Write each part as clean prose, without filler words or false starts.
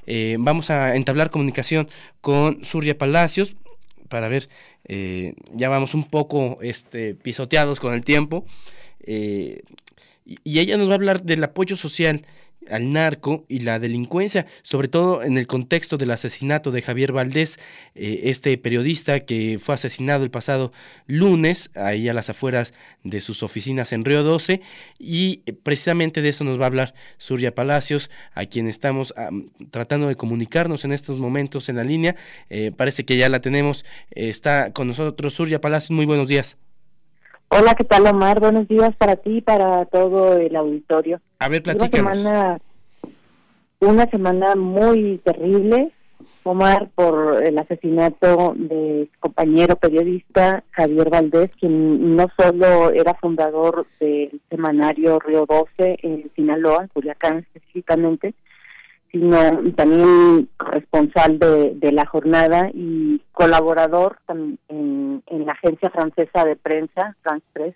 Vamos a entablar comunicación con Surya Palacios para ver, ya vamos un poco pisoteados con el tiempo, y ella nos va a hablar del apoyo social al narco y la delincuencia, sobre todo en el contexto del asesinato de Javier Valdés, este periodista que fue asesinado el pasado lunes, ahí a las afueras de sus oficinas en Río 12, y precisamente de eso nos va a hablar Surya Palacios, a quien estamos tratando de comunicarnos en estos momentos en la línea. Parece que ya la tenemos, está con nosotros Surya Palacios. Muy buenos días. Hola, ¿qué tal, Omar? Buenos días para ti y para todo el auditorio. A ver, platícanos. Una semana muy terrible, Omar, por el asesinato de su compañero periodista Javier Valdés, quien no solo era fundador del semanario Río 12 en Sinaloa, en Culiacán específicamente, sino también responsable de la jornada y colaborador en la agencia francesa de prensa, France Press,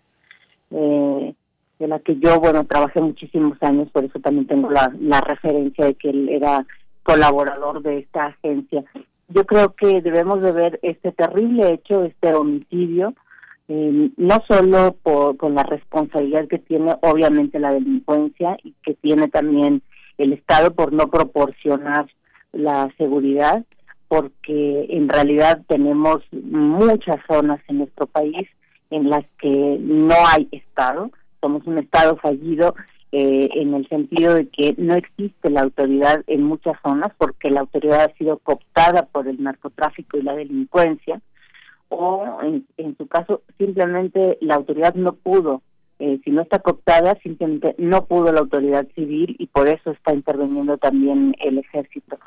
de la que yo, trabajé muchísimos años, por eso también tengo la referencia de que él era colaborador de esta agencia. Yo creo que debemos de ver este terrible hecho, este homicidio, no solo con la responsabilidad que tiene obviamente la delincuencia y que tiene también el Estado por no proporcionar la seguridad, porque en realidad tenemos muchas zonas en nuestro país en las que no hay Estado. Somos un Estado fallido en el sentido de que no existe la autoridad en muchas zonas porque la autoridad ha sido cooptada por el narcotráfico y la delincuencia, o en su caso simplemente la autoridad no pudo. Si no está cooptada, simplemente no pudo la autoridad civil y por eso está interviniendo también el ejército.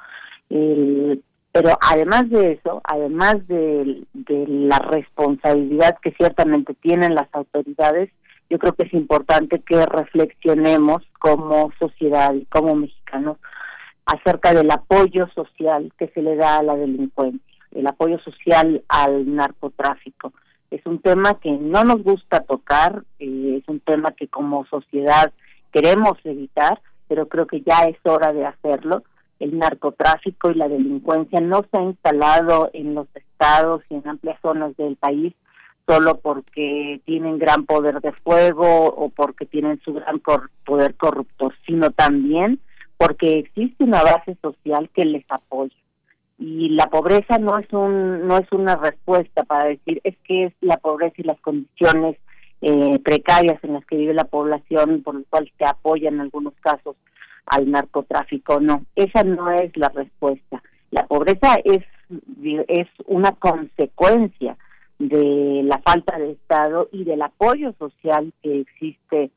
Pero además de eso, además de la responsabilidad que ciertamente tienen las autoridades, yo creo que es importante que reflexionemos como sociedad y como mexicanos acerca del apoyo social que se le da a la delincuencia, el apoyo social al narcotráfico. Es un tema que no nos gusta tocar, es un tema que como sociedad queremos evitar, pero creo que ya es hora de hacerlo. El narcotráfico y la delincuencia no se ha instalado en los estados y en amplias zonas del país solo porque tienen gran poder de fuego o porque tienen su gran poder corruptor, sino también porque existe una base social que les apoya. Y la pobreza no es una respuesta para decir es que es la pobreza y las condiciones precarias en las que vive la población por lo cual se apoya en algunos casos al narcotráfico. No, esa no es la respuesta. La pobreza es una consecuencia de la falta de Estado y del apoyo social que existe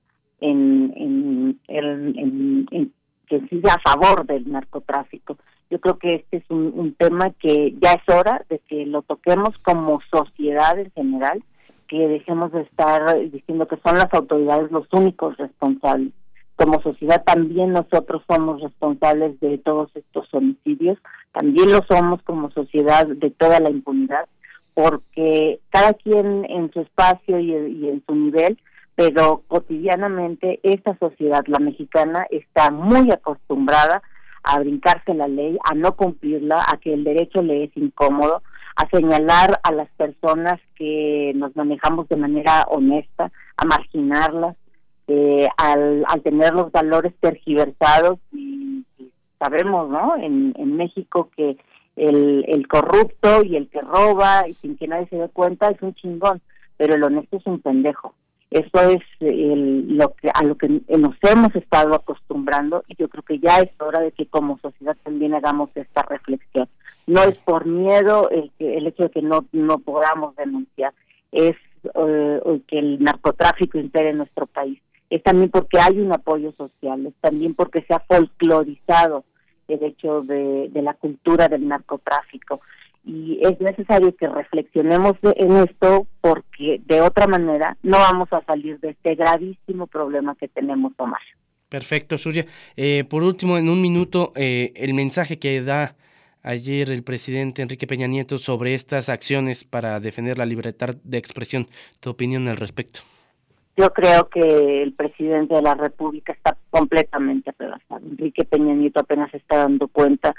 que existe a favor del narcotráfico. Yo creo que este es un tema que ya es hora de que lo toquemos como sociedad en general, que dejemos de estar diciendo que son las autoridades los únicos responsables. Como sociedad también nosotros somos responsables de todos estos homicidios, también lo somos como sociedad de toda la impunidad, porque cada quien en su espacio y en su nivel, pero cotidianamente esta sociedad, la mexicana, está muy acostumbrada a brincarse la ley, a no cumplirla, a que el derecho le es incómodo, a señalar a las personas que nos manejamos de manera honesta, a marginarlas, al tener los valores tergiversados y sabemos, ¿no? En México que el corrupto y el que roba y sin que nadie se dé cuenta es un chingón, pero el honesto es un pendejo. Eso es a lo que nos hemos estado acostumbrando y yo creo que ya es hora de que como sociedad también hagamos esta reflexión. No es por miedo el hecho de que no podamos denunciar, es que el narcotráfico impere en nuestro país. Es también porque hay un apoyo social, es también porque se ha folclorizado el hecho de la cultura del narcotráfico. Y es necesario que reflexionemos en esto porque de otra manera no vamos a salir de este gravísimo problema que tenemos, Tomás. Perfecto, Surya. Por último, en un minuto, el mensaje que da ayer el presidente Enrique Peña Nieto sobre estas acciones para defender la libertad de expresión. ¿Tu opinión al respecto? Yo creo que el presidente de la República está completamente rebasado. Enrique Peña Nieto apenas se está dando cuenta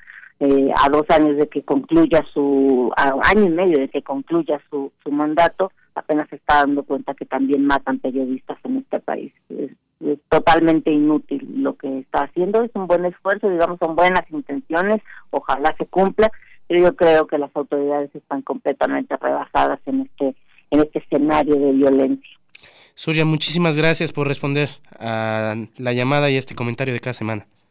a 2 años de que concluya a año y medio de que concluya su mandato, apenas se está dando cuenta que también matan periodistas en este país. Es totalmente inútil lo que está haciendo. Es un buen esfuerzo, digamos, son buenas intenciones, ojalá se cumpla, pero yo creo que las autoridades están completamente rebasadas en este escenario de violencia. Surya, muchísimas gracias por responder a la llamada y este comentario de cada semana.